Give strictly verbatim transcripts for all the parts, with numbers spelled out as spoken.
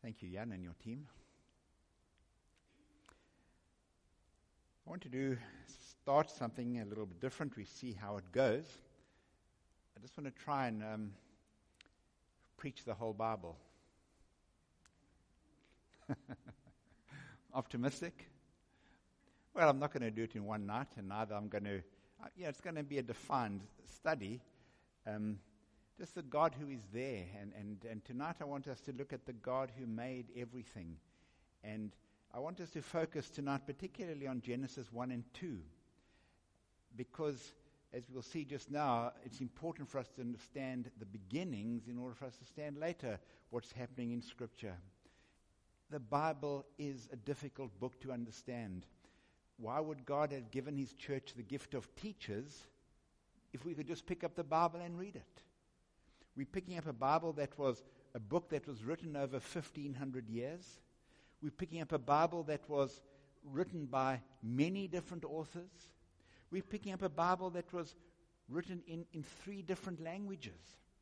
Thank you, Jan, and your team. I want to do start something a little bit different. We see how it goes. I just want to try and um, preach the whole Bible. Optimistic? Well, I'm not going to do it in one night, and neither I'm going to. Uh, yeah, it's going to be a defined study. Um, just the God who is there, and, and, and tonight I want us to look at the God who made everything. And I want us to focus tonight particularly on Genesis one and two, because as we'll see just now, it's important for us to understand the beginnings in order for us to understand later what's happening in Scripture. The Bible is a difficult book to understand. Why would God have given His church the gift of teachers if we could just pick up the Bible and read it? We're picking up a Bible that was a book that was written over fifteen hundred years. We're picking up a Bible that was written by many different authors. We're picking up a Bible that was written in, in three different languages.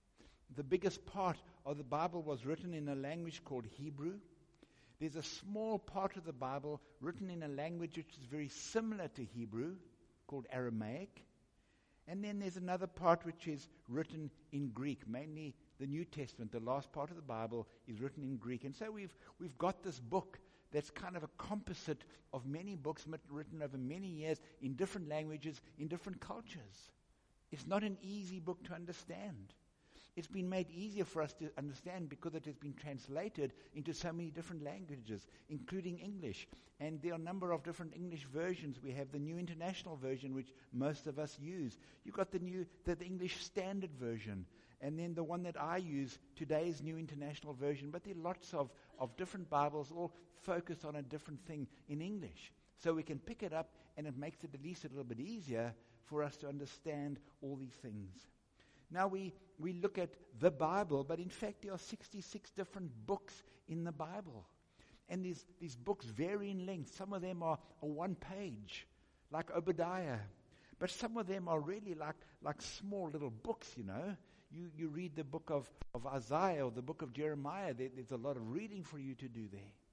The biggest part of the Bible was written in a language called Hebrew. There's a small part of the Bible written in a language which is very similar to Hebrew, called Aramaic. And then there's another part which is written in Greek. Mainly the New Testament, the last part of the Bible, is written in Greek. And so we've we've got this book that's kind of a composite of many books written over many years in different languages, in different cultures. It's not an easy book to understand. It's been made easier for us to understand because it has been translated into so many different languages, including English. And there are a number of different English versions. We have the New International Version, which most of us use. You've got the new, the, the English Standard Version. And then the one that I use, today's New International Version. But there are lots of, of different Bibles, all focused on a different thing in English. So we can pick it up, and it makes it at least a little bit easier for us to understand all these things. Now we, we look at the Bible, but in fact there are sixty-six different books in the Bible. And these, these books vary in length. Some of them are, are one page, like Obadiah. But some of them are really like, like small little books, you know. You, you read the book of, of Isaiah or the book of Jeremiah, there, there's a lot of reading for you to do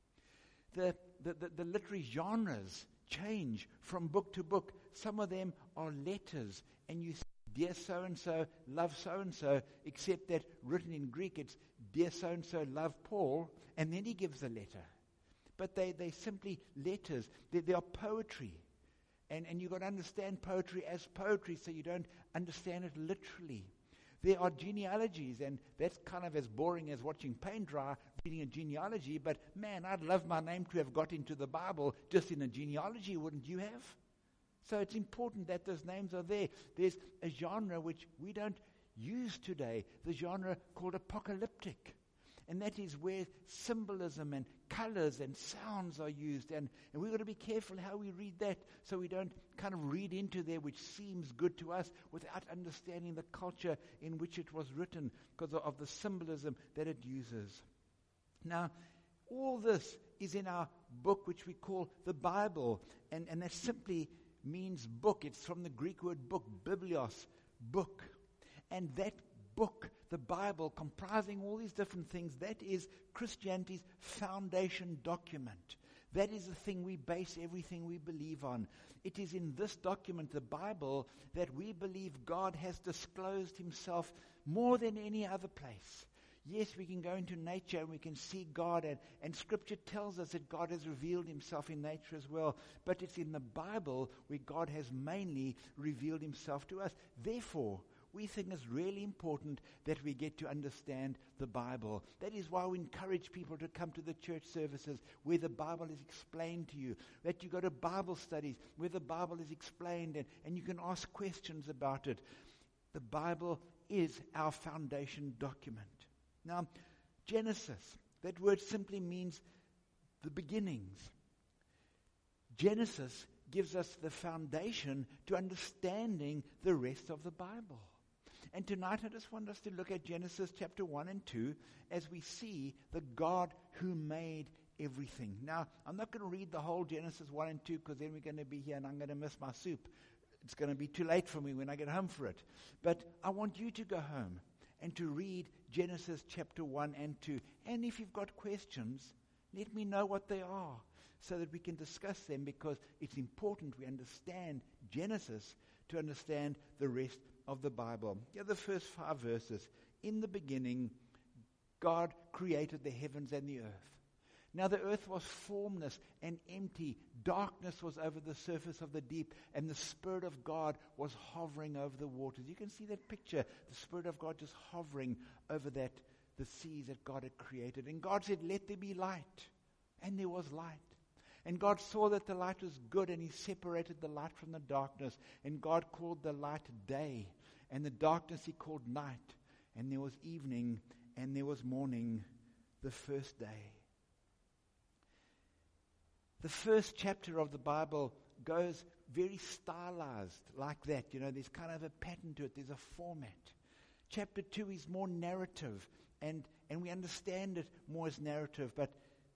there. The, the, the, the literary genres change from book to book. Some of them are letters, and you dear so-and-so, love so-and-so, except that written in Greek, it's dear so-and-so, love Paul, and then he gives a letter. But they, they're simply letters. They, they are poetry. And, and you've got to understand poetry as poetry, so you don't understand it literally. There are genealogies, and that's kind of as boring as watching paint dry, reading a genealogy, but man, I'd love my name to have got into the Bible just in a genealogy, wouldn't you have? So it's important that those names are there. There's a genre which we don't use today, the genre called apocalyptic. And that is where symbolism and colors and sounds are used. And, and we've got to be careful how we read that so we don't kind of read into there which seems good to us without understanding the culture in which it was written because of, of the symbolism that it uses. Now, all this is in our book which we call the Bible. And, and that simply means book. It's from the Greek word book, biblios, book. And that book, the Bible, comprising all these different things, that is Christianity's foundation document. That is the thing we base everything we believe on. It is in this document, the Bible, that we believe God has disclosed Himself more than any other place. Yes, we can go into nature and we can see God, and, and Scripture tells us that God has revealed Himself in nature as well. But it's in the Bible where God has mainly revealed Himself to us. Therefore, we think it's really important that we get to understand the Bible. That is why we encourage people to come to the church services where the Bible is explained to you. That you go to Bible studies where the Bible is explained and, and you can ask questions about it. The Bible is our foundation document. Now, Genesis, that word simply means the beginnings. Genesis gives us the foundation to understanding the rest of the Bible. And tonight I just want us to look at Genesis chapter one and two as we see the God who made everything. Now, I'm not going to read the whole Genesis one and two because then we're going to be here and I'm going to miss my soup. It's going to be too late for me when I get home for it. But I want you to go home and to read Genesis chapter one and two. And if you've got questions, let me know what they are so that we can discuss them, because it's important we understand Genesis to understand the rest of the Bible. Here are the first five verses. In the beginning, God created the heavens and the earth. Now the earth was formless and empty. Darkness was over the surface of the deep, and the Spirit of God was hovering over the waters. You can see that picture, the Spirit of God just hovering over that, the seas that God had created. And God said, let there be light. And there was light. And God saw that the light was good, and he separated the light from the darkness. And God called the light day, and the darkness he called night. And there was evening, and there was morning, the first day. The first chapter of the Bible goes very stylized like that. You know, there's kind of a pattern to it. There's a format. Chapter two is more narrative, and, and we understand it more as narrative. But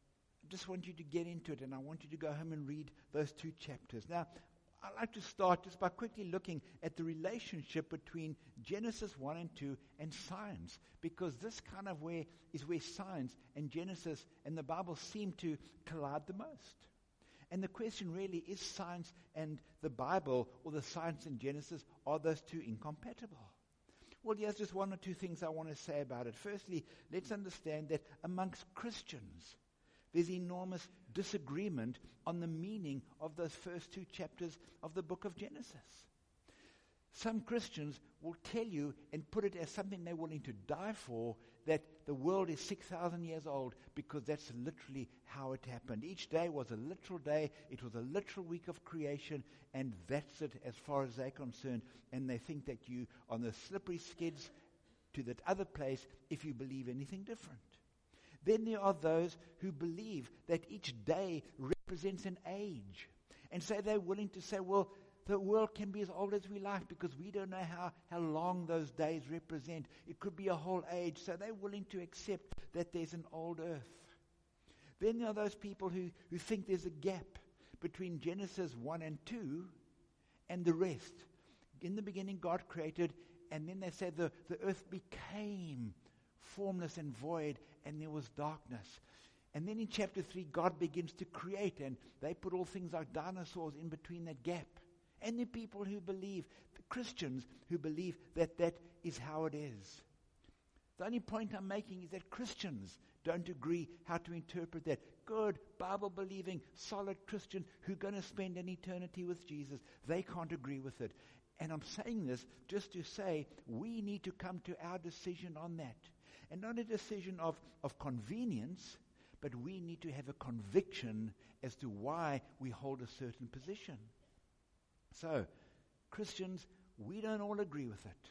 I just want you to get into it, and I want you to go home and read those two chapters. Now, I'd like to start just by quickly looking at the relationship between Genesis one and two and science, because this kind of where is where science and Genesis and the Bible seem to collide the most. And the question really, is science and the Bible, or the science and Genesis, are those two incompatible? Well, here's just one or two things I want to say about it. Firstly, let's understand that amongst Christians, there's enormous disagreement on the meaning of those first two chapters of the book of Genesis. Some Christians will tell you and put it as something they're willing to die for, that the world is six thousand years old, because that's literally how it happened. Each day was a literal day. It was a literal week of creation, and that's it as far as they're concerned. And they think that you are on the slippery skids to that other place if you believe anything different. Then there are those who believe that each day represents an age. And so they're willing to say, well, the world can be as old as we like, because we don't know how, how long those days represent. It could be a whole age. So they're willing to accept that there's an old earth. Then there are those people who, who think there's a gap between Genesis one and two and the rest. In the beginning, God created, and then they say the, the earth became formless and void, and there was darkness. And then in chapter three, God begins to create, and they put all things like dinosaurs in between that gap. And the people who believe, the Christians who believe that that is how it is. The only point I'm making is that Christians don't agree how to interpret that. Good, Bible-believing, solid Christian who are going to spend an eternity with Jesus, they can't agree with it. And I'm saying this just to say we need to come to our decision on that. And not a decision of, of convenience, but we need to have a conviction as to why we hold a certain position. So, Christians, we don't all agree with it.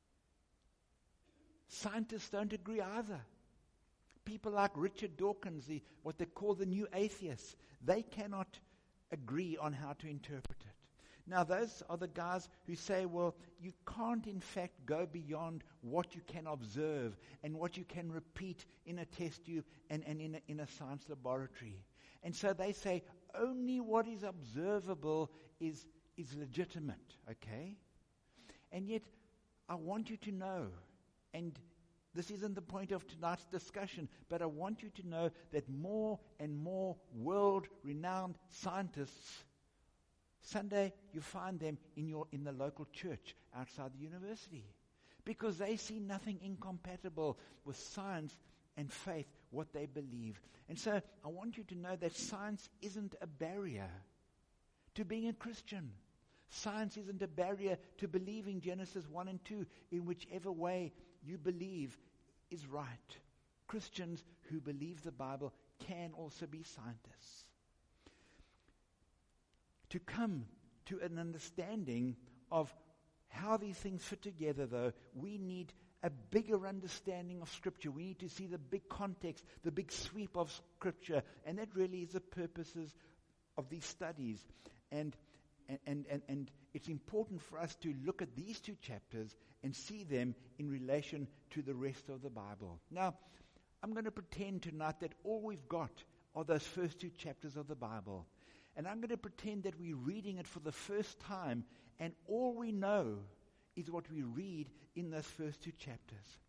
Scientists don't agree either. People like Richard Dawkins, the, what they call the new atheists, they cannot agree on how to interpret it. Now, those are the guys who say, well, you can't in fact go beyond what you can observe and what you can repeat in a test tube and, and in, a, in a science laboratory. And so they say only what is observable is, is legitimate, okay? And yet, I want you to know, and this isn't the point of tonight's discussion, but I want you to know that more and more world-renowned scientists, Sunday, you find them in your in the local church outside the university, because they see nothing incompatible with science and faith, what they believe. And so I want you to know that science isn't a barrier to being a Christian. Science isn't a barrier to believing Genesis one and two in whichever way you believe is right. Christians who believe the Bible can also be scientists. To come to an understanding of how these things fit together, though, we need a bigger understanding of Scripture. We need to see the big context, the big sweep of Scripture, and that really is the purposes of these studies. And and and and it's important for us to look at these two chapters and see them in relation to the rest of the Bible. Now, I'm going to pretend tonight that all we've got are those first two chapters of the Bible. And I'm going to pretend that we're reading it for the first time, and all we know is what we read in those first two chapters.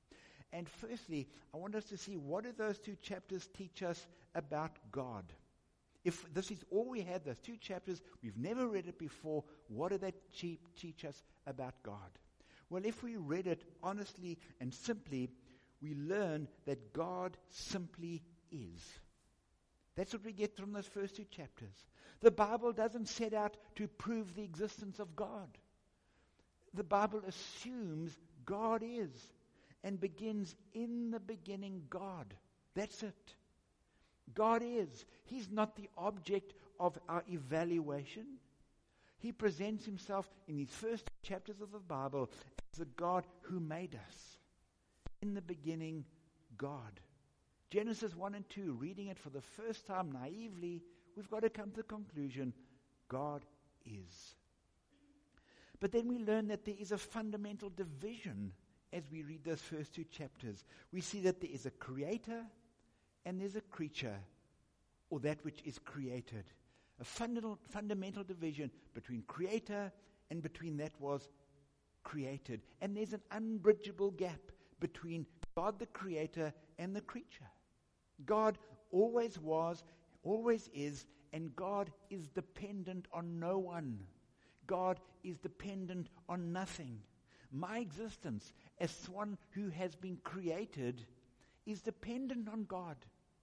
And firstly, I want us to see, what do those two chapters teach us about God? If this is all we had, those two chapters, we've never read it before, what do they teach us about God? Well, if we read it honestly and simply, we learn that God simply is. That's what we get from those first two chapters. The Bible doesn't set out to prove the existence of God. The Bible assumes God is and begins in the beginning God. That's it. God is. He's not the object of our evaluation. He presents himself in these first chapters of the Bible as the God who made us. In the beginning, God. Genesis one and two, reading it for the first time naively, we've got to come to the conclusion, God is. But then we learn that there is a fundamental division as we read those first two chapters. We see that there is a creator and there's a creature, or that which is created. A fundamental, fundamental division between creator and between that was created. And there's an unbridgeable gap between God the creator and the creature. God always was, always is, and God is dependent on no one. God is dependent on nothing. My existence as one who has been created is dependent on God.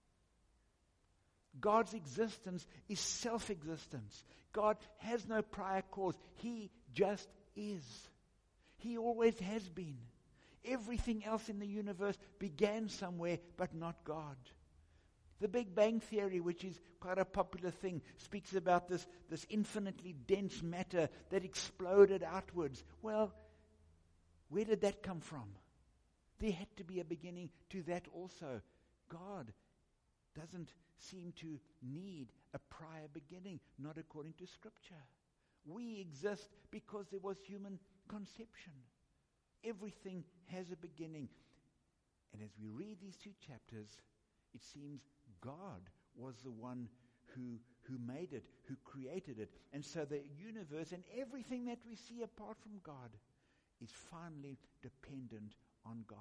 God's existence is self-existence. God has no prior cause. He just is. He always has been. Everything else in the universe began somewhere, but not God. The Big Bang Theory, which is quite a popular thing, speaks about this, this infinitely dense matter that exploded outwards. Well, where did that come from? There had to be a beginning to that also. God doesn't seem to need a prior beginning, not according to Scripture. We exist because there was human conception. Everything has a beginning. And as we read these two chapters, it seems God was the one who, who made it, who created it. And so the universe and everything that we see apart from God is finally dependent on God.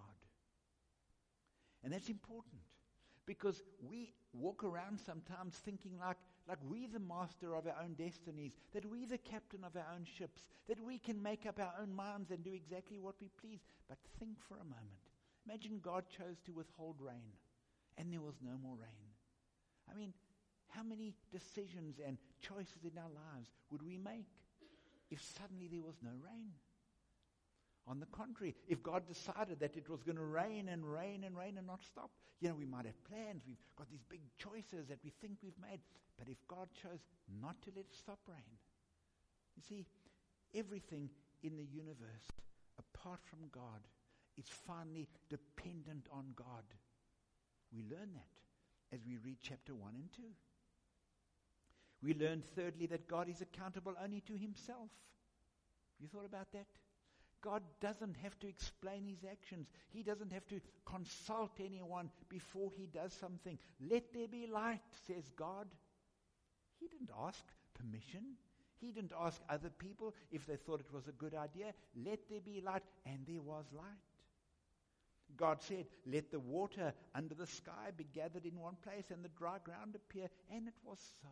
And that's important, because we walk around sometimes thinking like, like we're the master of our own destinies, that we're the captain of our own ships, that we can make up our own minds and do exactly what we please. But think for a moment. Imagine God chose to withhold rain, and there was no more rain. I mean, how many decisions and choices in our lives would we make if suddenly there was no rain? On the contrary, if God decided that it was going to rain and rain and rain and not stop, you know, we might have plans. We've got these big choices that we think we've made. But if God chose not to let it stop rain, you see, everything in the universe, apart from God, is finally dependent on God. We learn that as we read chapter one and two. We learn, thirdly, that God is accountable only to himself. You thought about that? God doesn't have to explain his actions. He doesn't have to consult anyone before he does something. Let there be light, says God. He didn't ask permission. He didn't ask other people if they thought it was a good idea. Let there be light, and there was light. God said, let the water under the sky be gathered in one place and the dry ground appear, and it was so.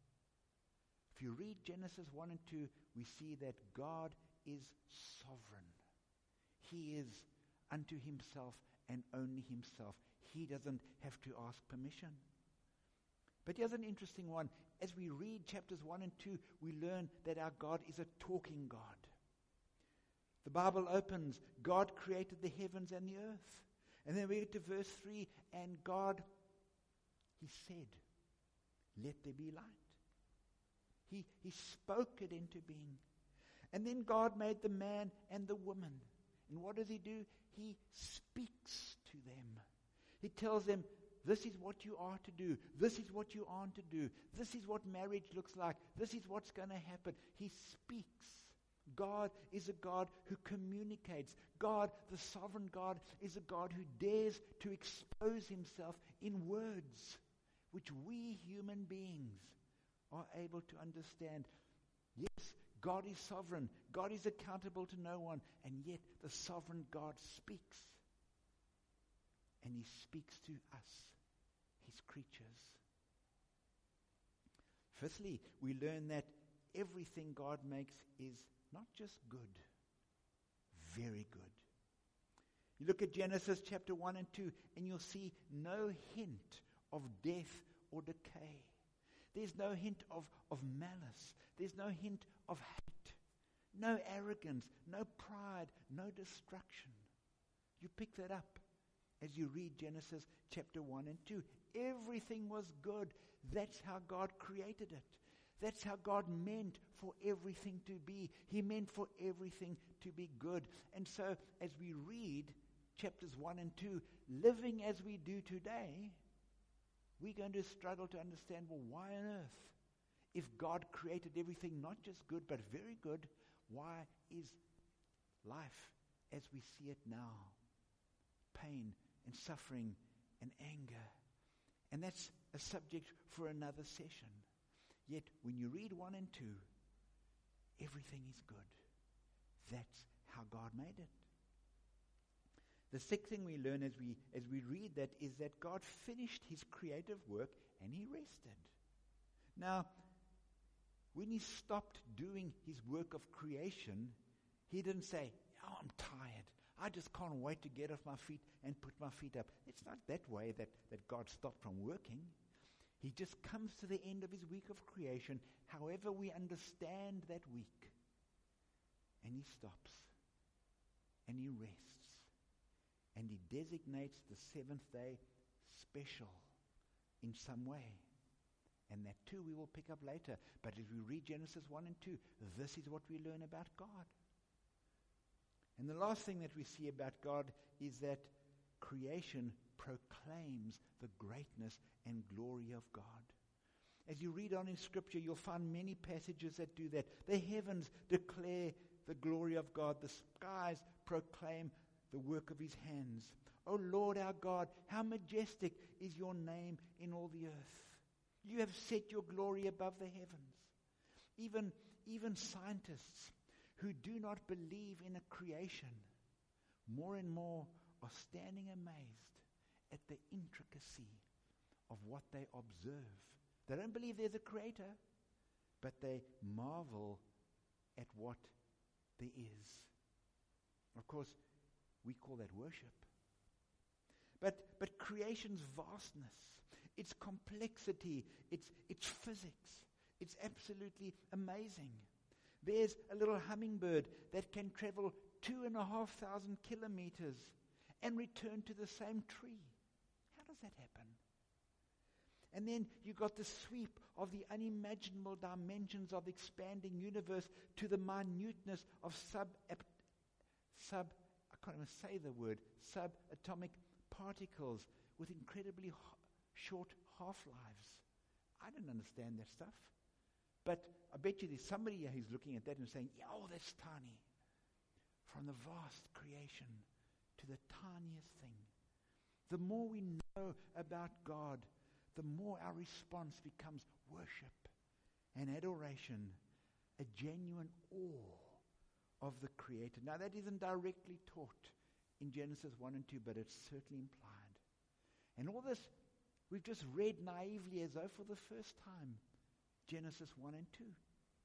If you read Genesis one and two, we see that God is sovereign. He is unto himself and only himself. He doesn't have to ask permission. But here's an interesting one. As we read chapters one and two, we learn that our God is a talking God. The Bible opens, God created the heavens and the earth. And then we get to verse three, and God, he said, let there be light. He, he spoke it into being. And then God made the man and the woman. And what does he do? He speaks to them. He tells them, this is what you are to do. This is what you aren't to do. This is what marriage looks like. This is what's going to happen. He speaks. God is a God who communicates. God, the sovereign God, is a God who dares to expose himself in words which we human beings are able to understand. Yes, God is sovereign. God is accountable to no one. And yet the sovereign God speaks. and he speaks to us, his creatures. Fifthly, we learn that everything God makes is not just good, very good. You look at Genesis chapter one and two, and you'll see no hint of death or decay. There's no hint of, of malice. There's no hint of hate. No arrogance, no pride, no destruction. You pick that up as you read Genesis chapter one and two. Everything was good. That's how God created it. That's how God meant for everything to be. He meant for everything to be good. And so as we read chapters one and two, living as we do today, we're going to struggle to understand, well, why on earth, if God created everything not just good but very good, why is life as we see it now? Pain and suffering and anger. And that's a subject for another session. Yet when you read one and two, everything is good. That's how God made it. The sixth thing we learn as we as we read that is that God finished his creative work and he rested. Now, when he stopped doing his work of creation, he didn't say, oh, I'm tired. I just can't wait to get off my feet and put my feet up. It's not that way that, that God stopped from working. He just comes to the end of his week of creation, however we understand that week. And he stops. And he rests. And he designates the seventh day special in some way. And that too we will pick up later. But as we read Genesis one and two, this is what we learn about God. And the last thing that we see about God is that creation proclaims the greatness and glory of God. As you read on in Scripture, you'll find many passages that do that. The heavens declare the glory of God. The skies proclaim the work of his hands. O Lord our God, how majestic is your name in all the earth. You have set your glory above the heavens. Even, even scientists who do not believe in a creation, more and more are standing amazed at the intricacy of what they observe. They don't believe there's a creator, but they marvel at what there is. Of course, we call that worship. But but creation's vastness, its complexity, its its physics, it's absolutely amazing. There's a little hummingbird that can travel two and a half thousand kilometers and return to the same tree. How does that happen? And then you got the sweep of the unimaginable dimensions of the expanding universe to the minuteness of sub sub I can't even say the word subatomic particles with incredibly ho- short half-lives. I don't understand that stuff. But I bet you there's somebody here who's looking at that and saying, yeah, oh, that's tiny. From the vast creation to the tiniest thing. The more we know about God, the more our response becomes worship and adoration, a genuine awe of the Creator. Now that isn't directly taught in Genesis one and two, but it's certainly implied. And all this we've just read naively as though for the first time, Genesis one and two.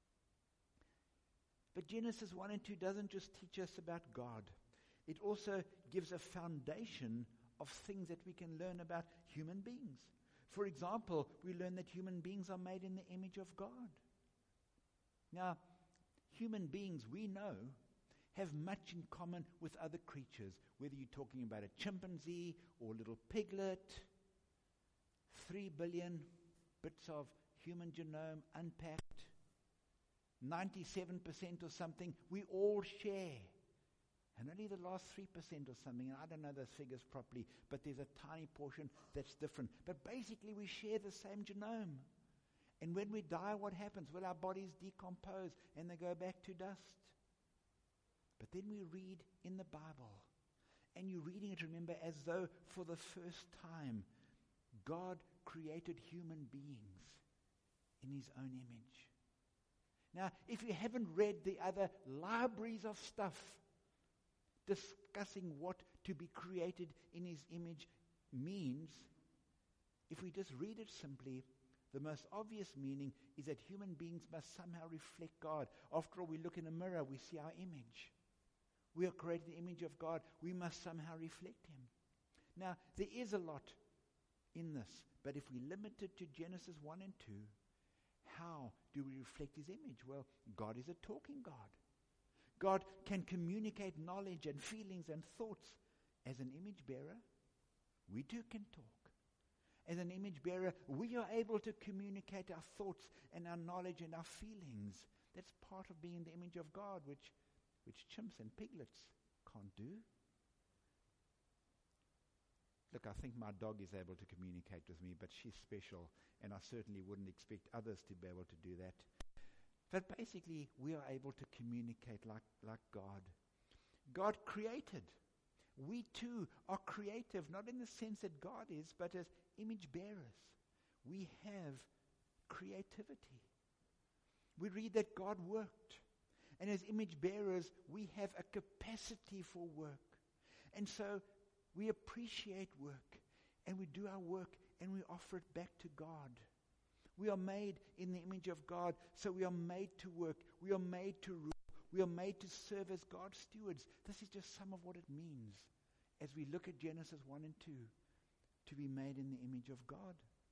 But Genesis one and two doesn't just teach us about God. It also gives a foundation of things that we can learn about human beings. For example, we learn that human beings are made in the image of God. Now, human beings, we know, have much in common with other creatures, whether you're talking about a chimpanzee or a little piglet, three billion bits of human genome unpacked, ninety-seven percent or something, we all share. And only the last three percent or something, and I don't know those figures properly, but there's a tiny portion that's different. But basically we share the same genome. And when we die, what happens? Well, our bodies decompose and they go back to dust. But then we read in the Bible, and you're reading it, remember, as though for the first time God created human beings in his own image. Now, if you haven't read the other libraries of stuff discussing what to be created in his image means, if we just read it simply, the most obvious meaning is that human beings must somehow reflect God. After all, we look in a mirror, we see our image. We are created in the image of God. We must somehow reflect Him. Now, there is a lot in this, but if we limit it to Genesis one and two, how do we reflect His image? Well, God is a talking God. God can communicate knowledge and feelings and thoughts. As an image bearer, we too can talk. As an image bearer, we are able to communicate our thoughts and our knowledge and our feelings. That's part of being the image of God, which, which chimps and piglets can't do. Look, I think my dog is able to communicate with me, but she's special, and I certainly wouldn't expect others to be able to do that. But basically, we are able to communicate like, like God. God created. We too are creative, not in the sense that God is, but as image bearers. We have creativity. We read that God worked. And as image bearers, we have a capacity for work. And so we appreciate work, and we do our work, and we offer it back to God. We are made in the image of God, so we are made to work. We are made to rule. We are made to serve as God's stewards. This is just some of what it means as we look at Genesis one and two, to be made in the image of God.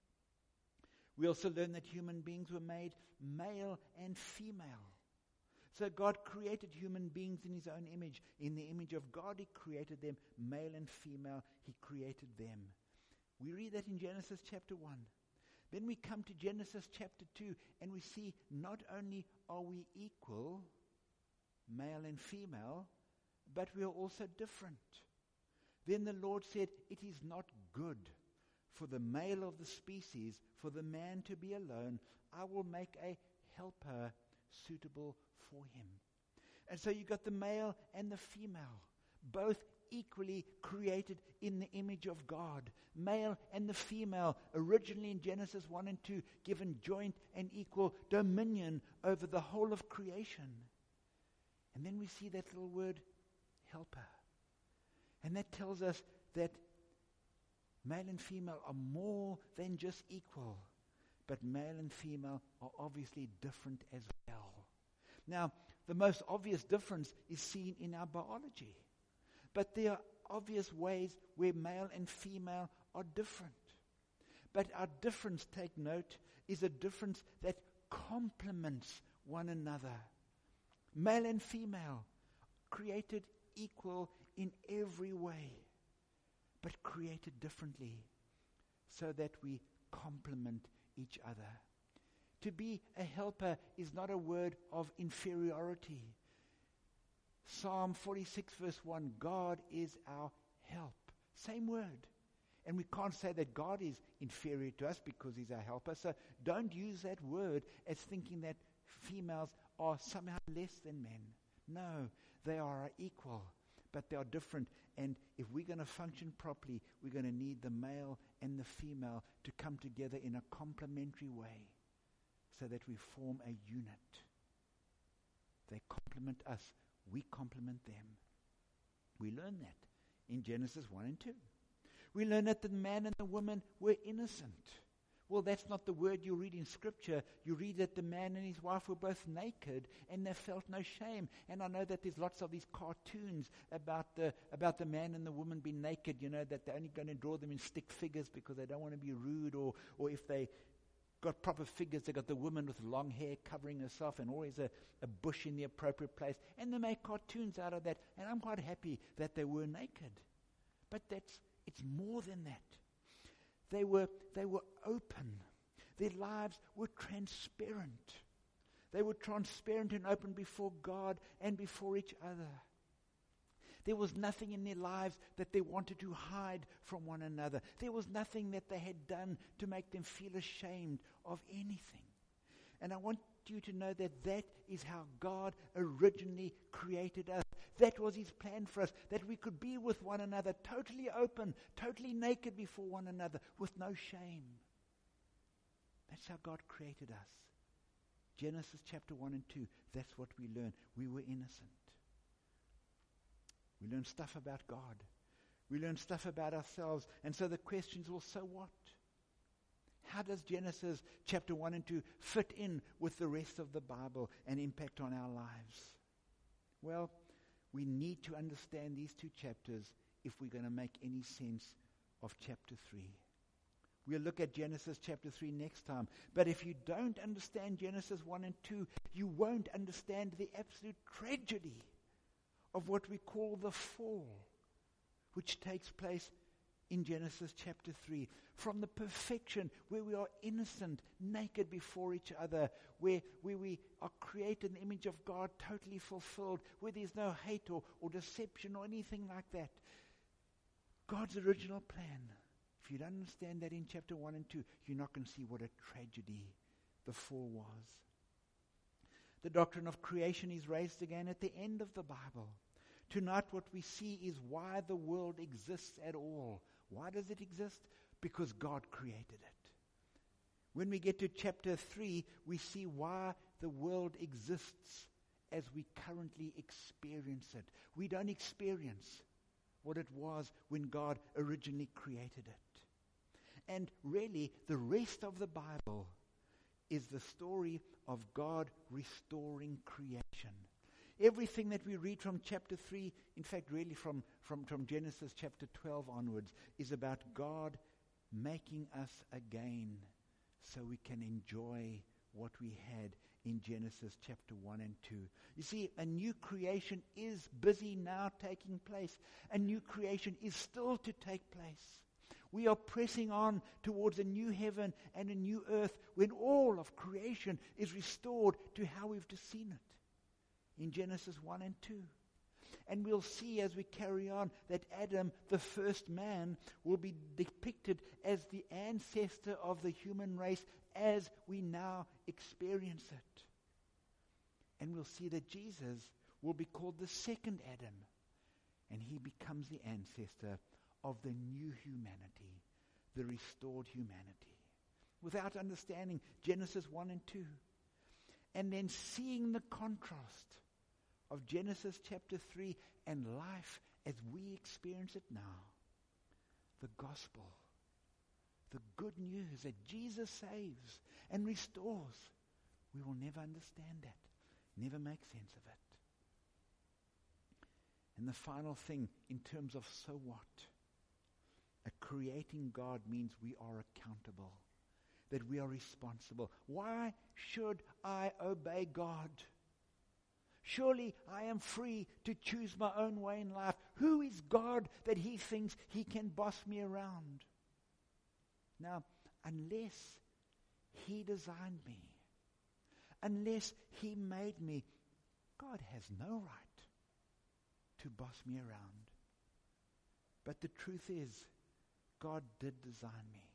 We also learn that human beings were made male and female. So God created human beings in His own image. In the image of God, He created them, male and female. He created them. We read that in Genesis chapter one. Then we come to Genesis chapter two, and we see not only are we equal, male and female, but we are also different. Then the Lord said, "It is not good for the male of the species, for the man to be alone. I will make a helper suitable for him." And so you got the male and the female, both equally created in the image of God. Male and the female, originally in Genesis one and two, given joint and equal dominion over the whole of creation. And then we see that little word, helper. And that tells us that male and female are more than just equal, but male and female are obviously different as well. Now, the most obvious difference is seen in our biology. But there are obvious ways where male and female are different. But our difference, take note, is a difference that complements one another. Male and female, created equal in every way, but created differently so that we complement each other. To be a helper is not a word of inferiority. Psalm forty-six verse one, God is our help. Same word. And we can't say that God is inferior to us because He's our helper. So don't use that word as thinking that females are somehow less than men. No, they are equal, but they are different. And if we're going to function properly, we're going to need the male and the female to come together in a complementary way so that we form a unit. They complement us. We complement them. We learn that in Genesis one and two. We learn that the man and the woman were innocent. Well, that's not the word you read in Scripture. You read that the man and his wife were both naked and they felt no shame. And I know that there's lots of these cartoons about the about the man and the woman being naked, you know, that they're only going to draw them in stick figures because they don't want to be rude, or or if they got proper figures, they got the woman with long hair covering herself and always a, a bush in the appropriate place. And they make cartoons out of that. And I'm quite happy that they were naked. But that's it's more than that. They were they were open. Their lives were transparent. They were transparent and open before God and before each other. There was nothing in their lives that they wanted to hide from one another. There was nothing that they had done to make them feel ashamed of anything. And I want you to know that that is how God originally created us. That was His plan for us, that we could be with one another, totally open, totally naked before one another, with no shame. That's how God created us. Genesis chapter one and two, that's what we learn. We were innocent. We learn stuff about God. We learn stuff about ourselves. And so the question is, well, so what? How does Genesis chapter one and two fit in with the rest of the Bible and impact on our lives? Well, we need to understand these two chapters if we're going to make any sense of chapter three. We'll look at Genesis chapter three next time. But if you don't understand Genesis one and two, you won't understand the absolute tragedy of what we call the fall, which takes place in Genesis chapter three. From the perfection where we are innocent, naked before each other, where, where we are created in the image of God, totally fulfilled, where there's no hate or, or deception or anything like that. God's original plan. If you don't understand that in chapter one and two, you're not going to see what a tragedy the fall was. The doctrine of creation is raised again at the end of the Bible. Tonight what we see is why the world exists at all. Why does it exist? Because God created it. When we get to chapter three, we see why the world exists as we currently experience it. We don't experience what it was when God originally created it. And really, the rest of the Bible is the story of God restoring creation. Everything that we read from chapter three, in fact, really from, from, from Genesis chapter twelve onwards, is about God making us again so we can enjoy what we had in Genesis chapter one and two. You see, a new creation is busy now taking place. A new creation is still to take place. We are pressing on towards a new heaven and a new earth when all of creation is restored to how we've just seen it in Genesis one and two. And we'll see as we carry on that Adam, the first man, will be depicted as the ancestor of the human race as we now experience it. And we'll see that Jesus will be called the second Adam, and he becomes the ancestor of the new humanity, the restored humanity. Without understanding Genesis one and two. And then seeing the contrast of Genesis chapter three and life as we experience it now. The gospel, the good news that Jesus saves and restores. We will never understand that, never make sense of it. And the final thing in terms of so what? A creating God means we are accountable, that we are responsible. Why should I obey God? Surely I am free to choose my own way in life. Who is God that he thinks he can boss me around? Now, unless he designed me, unless he made me, God has no right to boss me around. But the truth is, God did design me.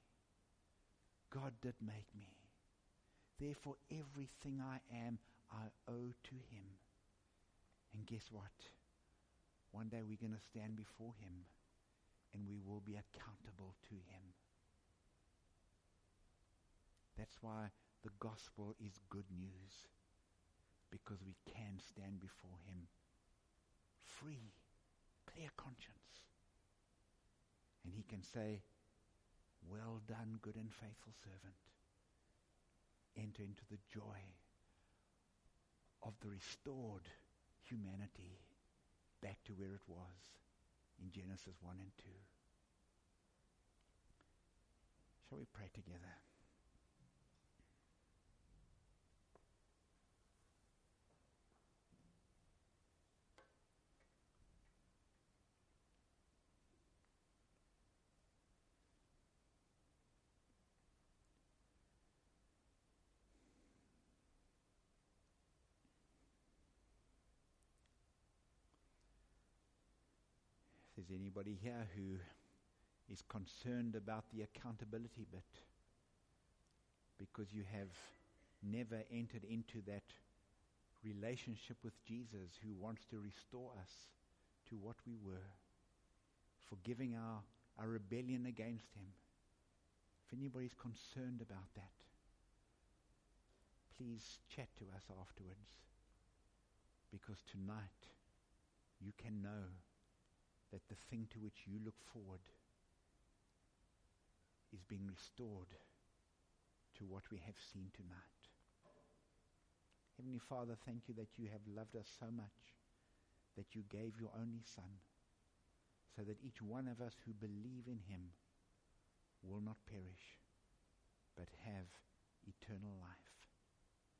God did make me. Therefore, everything I am, I owe to him. And guess what? One day we're going to stand before him and we will be accountable to him. That's why the gospel is good news, because we can stand before him free, clear conscience. And he can say, well done, good and faithful servant. Enter into the joy of the restored humanity back to where it was in Genesis one and two. Shall we pray together? If there's anybody here who is concerned about the accountability bit, because you have never entered into that relationship with Jesus who wants to restore us to what we were, forgiving our, our rebellion against him. If anybody's concerned about that, please chat to us afterwards, because tonight you can know that the thing to which you look forward is being restored to what we have seen tonight. Heavenly Father, thank you that you have loved us so much that you gave your only Son, so that each one of us who believe in him will not perish, but have eternal life.